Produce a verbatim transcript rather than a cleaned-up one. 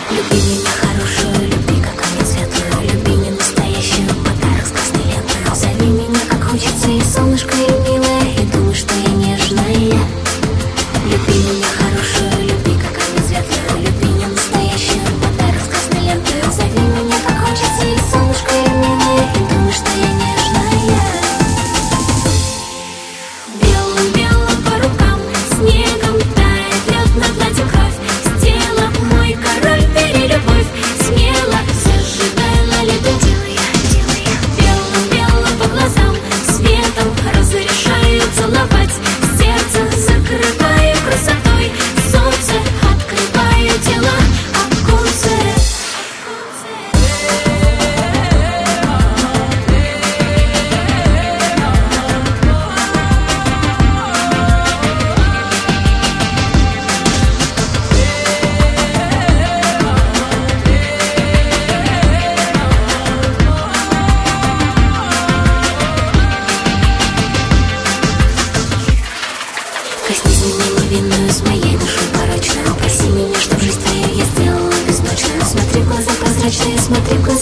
Люби меня хорошую, люби как огонь светлую, люби не настоящую, подарок с красной лентой. Зови меня как хочется, и солнышко, и милая, и думай, что я нежная. Люби меня хорошую, люби как огонь светлую, люби не настоящую, подарок с красной лентой. Зови меня как хочется, и солнышко, и милая, и думай, что я нежная. Белым-белым по рукам, снегом тает лед на платье кровь. Сделала мой король перелюбовь, смело зажигай лолиту, делай я, делай я. Белым-белым по глазам, светом разрешаю целовать. Сердце закрываю красотой, солнце открываю тело, оконце. Коснись меня невинную, с моей душой порочной. Проси меня, чтоб жизнь твою я сделала безночную. Смотри в глаза прозрачные, смотри в глаза